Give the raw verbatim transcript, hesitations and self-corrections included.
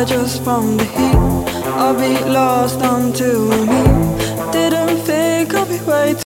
die just from the heat. I'll be lost until we meet. Didn't think I'll be waiting